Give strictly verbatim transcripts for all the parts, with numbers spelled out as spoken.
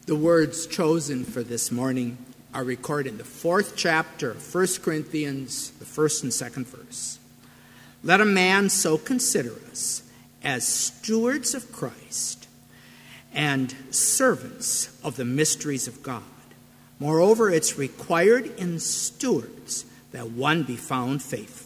The words chosen for this morning are recorded in the fourth chapter of First Corinthians, the first and second verse. Let a man so consider us as stewards of Christ and servants of the mysteries of God. Moreover, it's required in stewards that one be found faithful.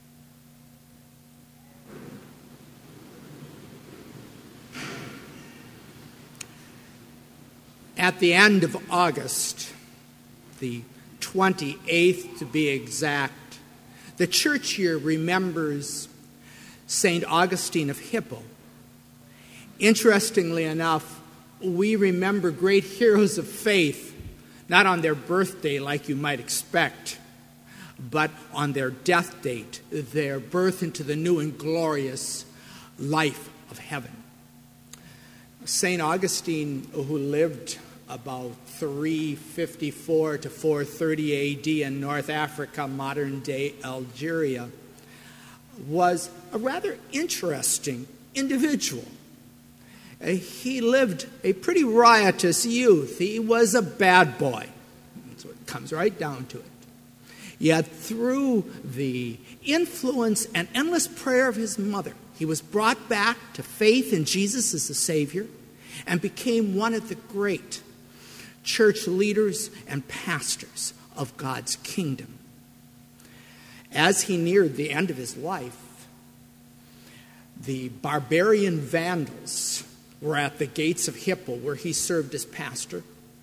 At the end of August, the twenty-eighth to be exact, the church year remembers Saint Augustine of Hippo. Interestingly enough, we remember great heroes of faith, not on their birthday like you might expect, but on their death date, their birth into the new and glorious life of heaven. Saint Augustine, who lived about three fifty-four to four thirty A D in North Africa, modern-day Algeria, was a rather interesting individual. Uh, he lived a pretty riotous youth. He was a bad boy. So it comes right down to it. Yet through the influence and endless prayer of his mother, he was brought back to faith in Jesus as the Savior and became one of the great church leaders and pastors of God's kingdom. As he neared the end of his life, the barbarian Vandals were at the gates of Hippo, where he served as pastor.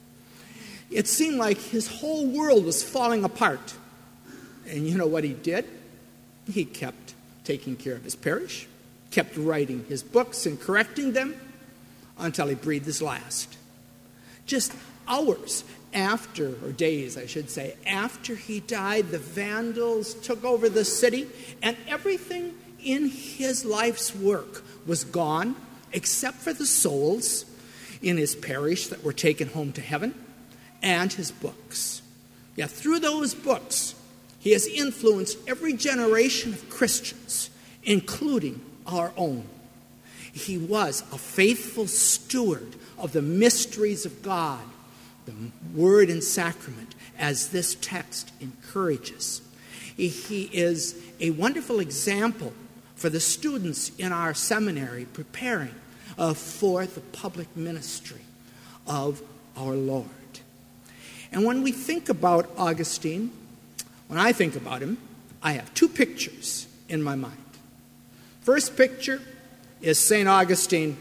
It seemed like his whole world was falling apart. And you know what he did? He kept taking care of his parish, kept writing his books and correcting them until he breathed his last. Just hours after, or days I should say, after he died, the Vandals took over the city, and everything in his life's work was gone except for the souls in his parish that were taken home to heaven and his books. Yet through those books, he has influenced every generation of Christians, including our own. He was a faithful steward of the mysteries of God, the word and sacrament, as this text encourages. He is a wonderful example for the students in our seminary preparing uh, for the public ministry of our Lord. And when we think about Augustine, when I think about him, I have two pictures in my mind. First picture is Saint Augustine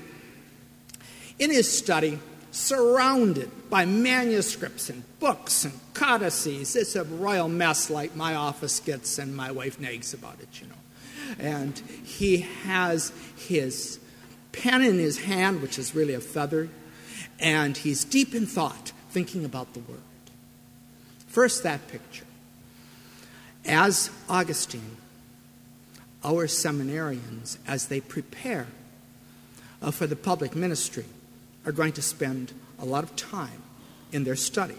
in his study, surrounded by manuscripts and books and codices. It's a royal mess like my office gets, and my wife nags about it, you know. And he has his pen in his hand, which is really a feather, and he's deep in thought, thinking about the Word. First, that picture. As Augustine, our seminarians, as they prepare uh, for the public ministry, are going to spend a lot of time in their study.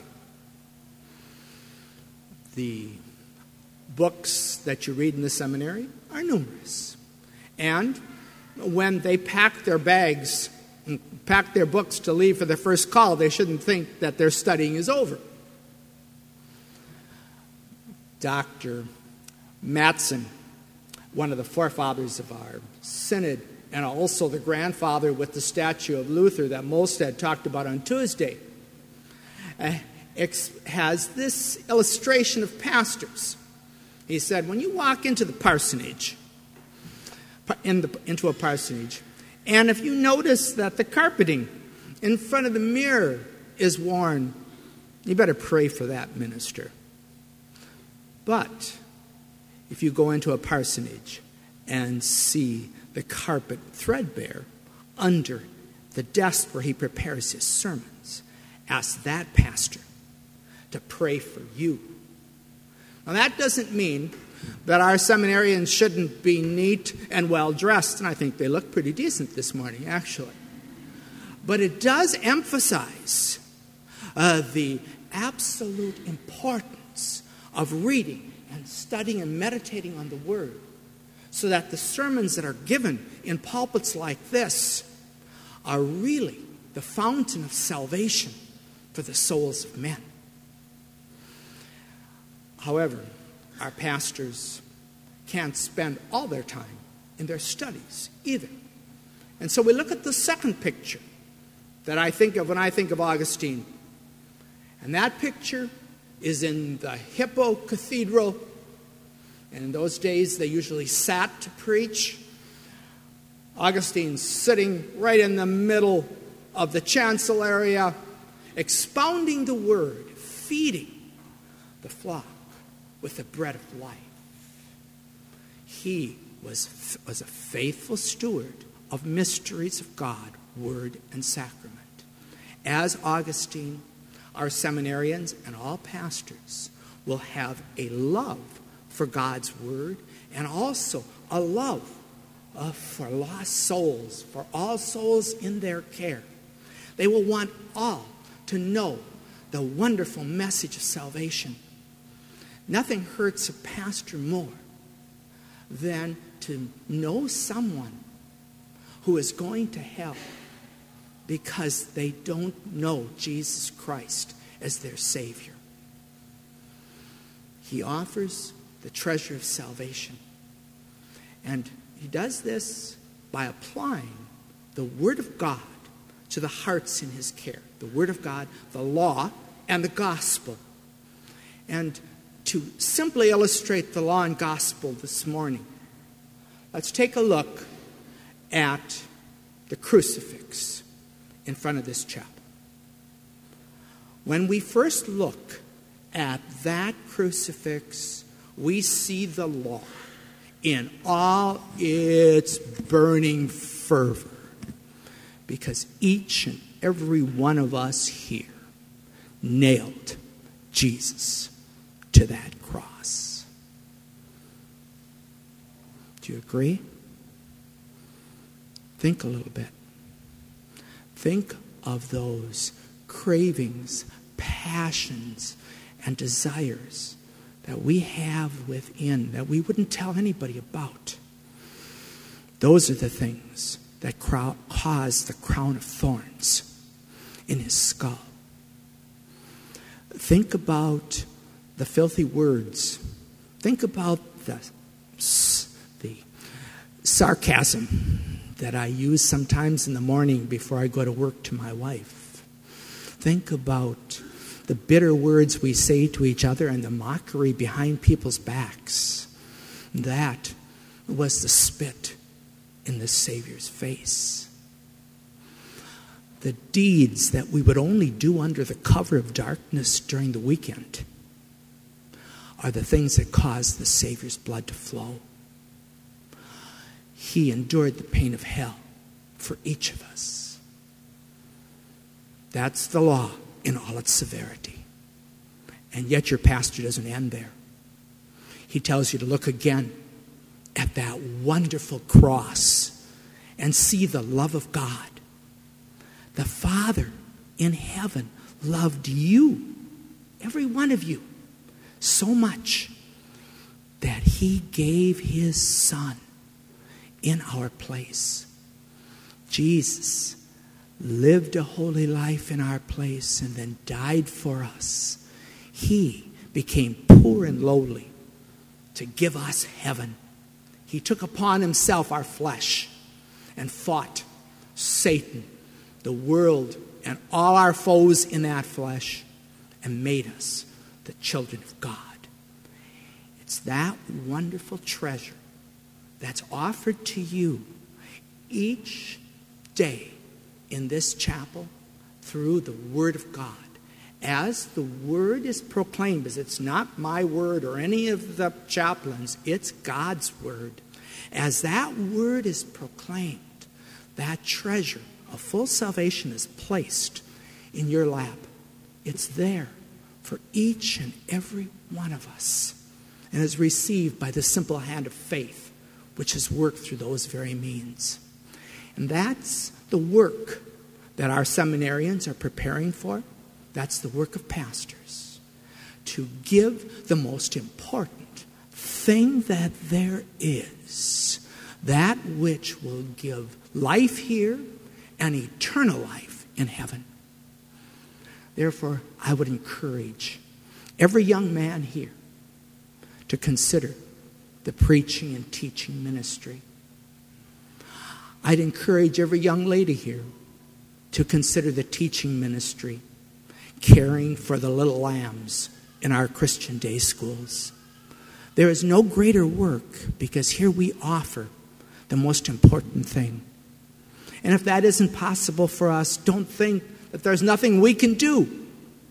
The books that you read in the seminary are numerous. And when they pack their bags and pack their books to leave for their first call, they shouldn't think that their studying is over. Doctor Mattson, one of the forefathers of our synod, and also the grandfather with the statue of Luther that Molstad talked about on Tuesday, uh, ex- has this illustration of pastors. He said, when you walk into the parsonage, in the, into a parsonage, and if you notice that the carpeting in front of the mirror is worn, you better pray for that minister. But if you go into a parsonage and see the carpet threadbare under the desk where he prepares his sermons, ask that pastor to pray for you. Now, that doesn't mean that our seminarians shouldn't be neat and well-dressed, and I think they look pretty decent this morning, actually. But it does emphasize uh, the absolute importance of reading and studying and meditating on the Word, so that the sermons that are given in pulpits like this are really the fountain of salvation for the souls of men. However, our pastors can't spend all their time in their studies either. And so we look at the second picture that I think of when I think of Augustine. And that picture is in the Hippo Cathedral. And in those days, they usually sat to preach. Augustine's sitting right in the middle of the chancel area, expounding the word, feeding the flock with the bread of life. He was, was a faithful steward of mysteries of God, word, and sacrament. As Augustine, our seminarians and all pastors will have a love for God's word and also a love uh, for lost souls, for all souls in their care. They will want all to know the wonderful message of salvation. Nothing hurts a pastor more than to know someone who is going to hell because they don't know Jesus Christ as their Savior. He offers the treasure of salvation. And he does this by applying the Word of God to the hearts in his care. The Word of God, the law, and the gospel. And to simply illustrate the law and gospel this morning, let's take a look at the crucifix in front of this chapel. When we first look at that crucifix, we see the law in all its burning fervor, because each and every one of us here nailed Jesus to that cross. Do you agree? Think a little bit. Think of those cravings, passions, and desires that we have within that we wouldn't tell anybody about. Those are the things that caused the crown of thorns in his skull. Think about the filthy words. Think about the, the sarcasm that I use sometimes in the morning before I go to work to my wife. Think about the bitter words we say to each other and the mockery behind people's backs. That was the spit in the Savior's face. The deeds that we would only do under the cover of darkness during the weekend are the things that cause the Savior's blood to flow. He endured the pain of hell for each of us. That's the law in all its severity. And yet your pastor doesn't end there. He tells you to look again at that wonderful cross and see the love of God. The Father in heaven loved you, every one of you, so much that he gave his Son in our place. Jesus lived a holy life in our place and then died for us. He became poor and lowly to give us heaven. He took upon himself our flesh and fought Satan, the world, and all our foes in that flesh, and made us the children of God. It's that wonderful treasure that's offered to you each day in this chapel through the Word of God. As the Word is proclaimed, because it's not my word or any of the chaplains, it's God's Word. As that Word is proclaimed, that treasure of full salvation is placed in your lap. It's there for each and every one of us, and is received by the simple hand of faith, which has worked through those very means. And that's the work that our seminarians are preparing for. That's the work of pastors. To give the most important thing that there is, that which will give life here and eternal life in heaven. Therefore, I would encourage every young man here to consider the preaching and teaching ministry. I'd encourage every young lady here to consider the teaching ministry, caring for the little lambs in our Christian day schools. There is no greater work because here we offer the most important thing. And if that isn't possible for us, don't think that there's nothing we can do.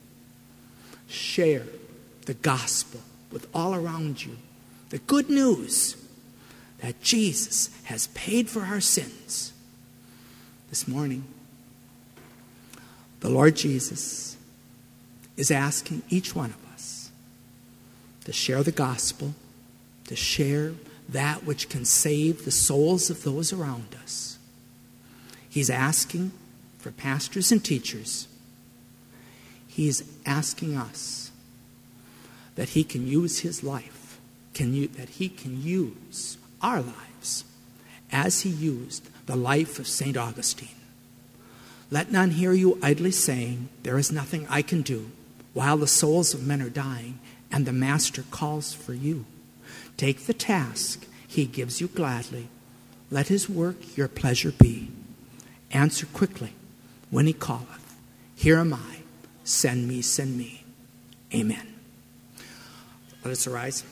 Share the gospel with all around you. The good news that Jesus has paid for our sins. This morning, the Lord Jesus is asking each one of us to share the gospel, to share that which can save the souls of those around us. He's asking for pastors and teachers. He's asking us that he can use his life, can you, that he can use our lives as he used the life of Saint Augustine. Let none hear you idly saying, there is nothing I can do, while the souls of men are dying, and the Master calls for you. Take the task he gives you gladly. Let his work your pleasure be. Answer quickly when he calleth. Here am I. Send me, send me. Amen. Let us arise.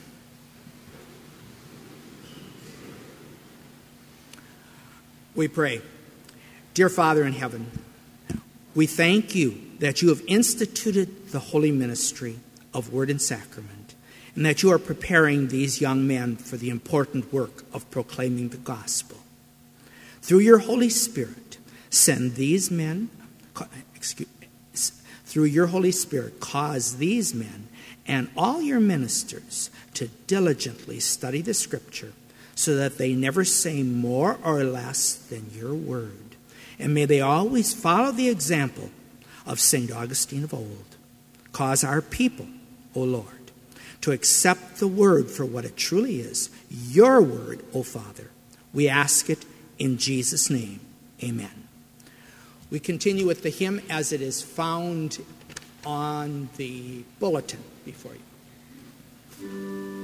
We pray. Dear Father in heaven, we thank you that you have instituted the holy ministry of word and sacrament, and that you are preparing these young men for the important work of proclaiming the gospel. Through your Holy Spirit, send these men, excuse, through your Holy Spirit, cause these men and all your ministers to diligently study the Scripture, so that they never say more or less than your word. And may they always follow the example of Saint Augustine of old. Cause our people, O Lord, to accept the word for what it truly is, your word, O Father. We ask it in Jesus' name. Amen. We continue with the hymn as it is found on the bulletin before you.